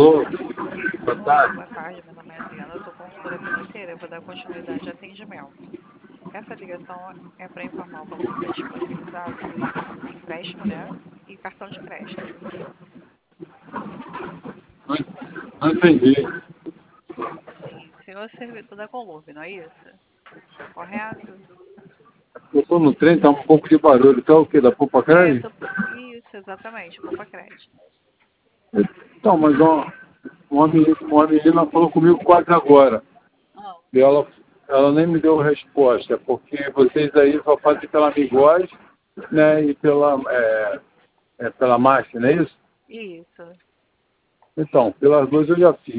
Alô, boa Oi, tarde. boa tarde. Meu nome é Adriana, eu sou consultora financeira. Eu vou dar continuidade ao atendimento. Essa ligação é para informar como você é disponibilizado o empréstimo, né? E cartão de crédito. Não, não entendi. Sim, senhor servidor da Columbi, não é isso? Correto? Eu estou no trem, tá um pouco de barulho. Tá o quê? Da Poupa É, Crédito? isso, exatamente, Poupa Crédito. Então, mas uma menina falou comigo quase agora. Ah, E ela nem me deu resposta, porque vocês aí só fazem pela Migós, né? E pela Marcha, não é isso? isso. Então, pelas duas eu já fiz.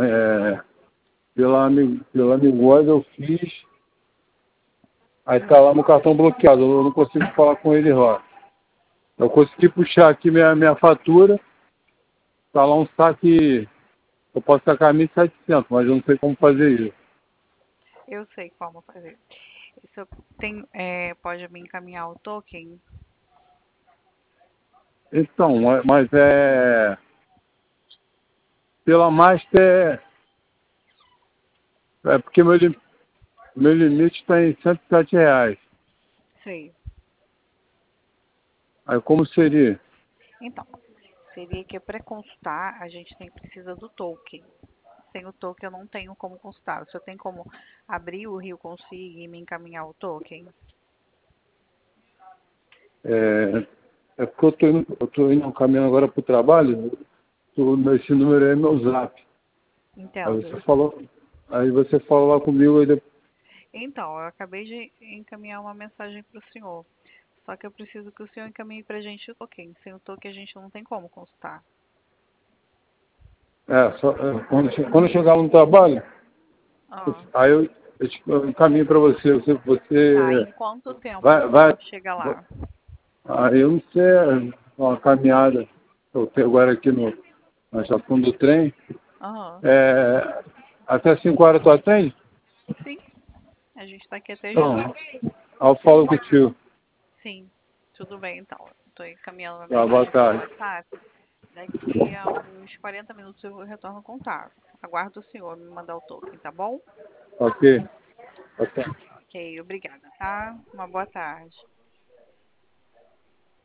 Pela Migós eu fiz. Aí tá lá no cartão bloqueado, eu não consigo falar com ele lá. Eu consegui puxar aqui minha fatura, tá lá um saque, eu posso sacar 1.700, mas eu não sei como fazer isso. Eu sei como fazer. Se eu pode me encaminhar o token? Então, mas pela Master, porque meu limite está em R$ 107. Sei. Aí como seria? Então, seria que para consultar a gente precisa do token. Sem o token eu não tenho como consultar. O senhor tem como abrir o Rio Consiga e me encaminhar o token? Porque eu tô indo caminhando agora para o trabalho, esse número aí é meu zap. Aí Entendo. você fala lá comigo aí depois. Então, eu acabei de encaminhar uma mensagem para o senhor. Só que eu preciso que o senhor encaminhe para a gente o token. Sem o token a gente não tem como consultar. Quando eu chegar no trabalho, Ah, aí eu encaminho para você. tá. Você Em quanto tempo o vai. senhor chega lá? Aí eu não sei, uma caminhada. Eu tenho agora aqui na estação do trem. Aham. Até 5 horas tu atende? Sim, a gente está aqui até as Então, 18. aí eu falo contigo. Sim, tudo bem então. Estou encaminhando uma Tá, boa mensagem pelo tarde. WhatsApp. Daqui a uns 40 minutos eu retorno o contato. Aguardo o senhor me mandar o token, tá bom? Ok. Ok. Ok, obrigada, tá? Uma boa tarde.